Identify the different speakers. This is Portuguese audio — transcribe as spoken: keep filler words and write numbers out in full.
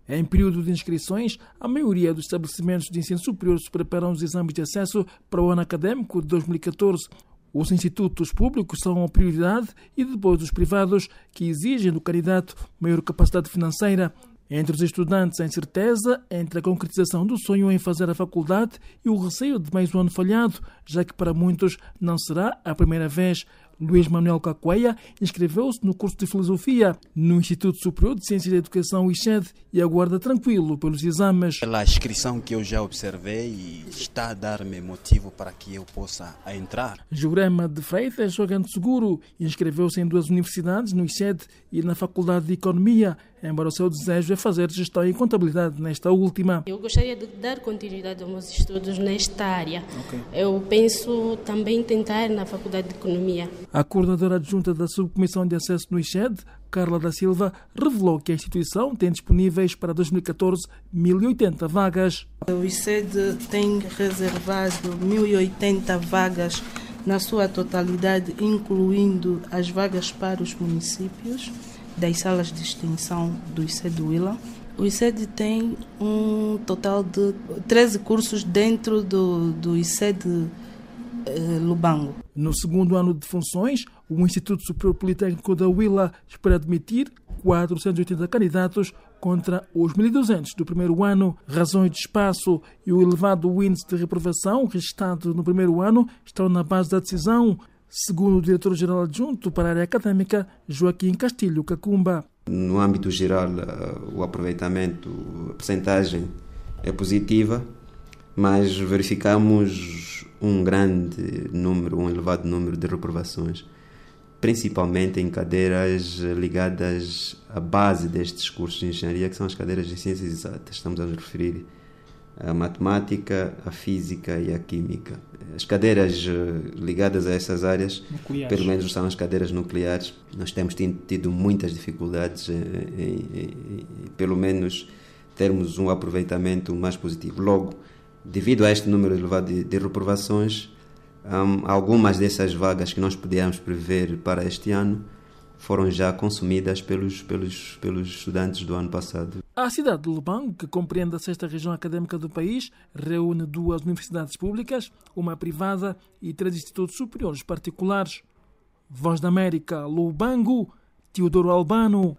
Speaker 1: Em período de inscrições, a maioria dos estabelecimentos de ensino superior se preparam os exames de acesso para o ano académico de dois mil e catorze. Os institutos públicos são a prioridade e depois os privados, que exigem do candidato maior capacidade financeira. Entre os estudantes, a incerteza entre a concretização do sonho em fazer a faculdade e o receio de mais um ano falhado, já que para muitos não será a primeira vez. Luís Manuel Cacueia inscreveu-se no curso de Filosofia no Instituto Superior de Ciências da Educação, I C E D, e aguarda tranquilo pelos exames.
Speaker 2: Pela inscrição que eu já observei, está a dar-me motivo para que eu possa entrar.
Speaker 1: Jurema de Freitas, jogante seguro, inscreveu-se em duas universidades, no I C E D e na Faculdade de Economia, embora o seu desejo é fazer gestão e contabilidade nesta última.
Speaker 3: Eu gostaria de dar continuidade aos meus estudos nesta área.
Speaker 1: Okay.
Speaker 3: Eu penso também tentar na Faculdade de Economia.
Speaker 1: A coordenadora adjunta da Subcomissão de Acesso no I C E D, Carla da Silva, revelou que a instituição tem disponíveis para dois mil e catorze mil e oitenta vagas.
Speaker 4: O I C E D tem reservado mil e oitenta vagas na sua totalidade, incluindo as vagas para os municípios das salas de extensão do I C E D Huila. O I C E D tem um total de treze cursos dentro do, do I C E D eh, Lubango.
Speaker 1: No segundo ano de funções, o Instituto Superior Politécnico da Huila espera admitir quatrocentos e oitenta candidatos contra os mil e duzentos do primeiro ano. Razões de espaço e o elevado índice de reprovação registrado no primeiro ano estão na base da decisão, segundo o diretor-geral adjunto para a área académica, Joaquim Castilho Cacumba.
Speaker 5: No âmbito geral, o aproveitamento, a percentagem é positiva, mas verificamos um grande número, um elevado número de reprovações, principalmente em cadeiras ligadas à base destes cursos de engenharia, que são as cadeiras de ciências exatas. Estamos a nos referir à matemática, à física e à química. As cadeiras ligadas a essas áreas, nucleares, pelo menos são as cadeiras nucleares, nós temos tido muitas dificuldades em, em, em pelo menos termos um aproveitamento mais positivo. Logo, devido a este número elevado de, de reprovações, um, algumas dessas vagas que nós podíamos prever para este ano foram já consumidas pelos, pelos, pelos estudantes do ano passado.
Speaker 1: A cidade de Lubango, que compreende a sexta região académica do país, reúne duas universidades públicas, uma privada e três institutos superiores particulares. Voz da América, Lubango, Teodoro Albano.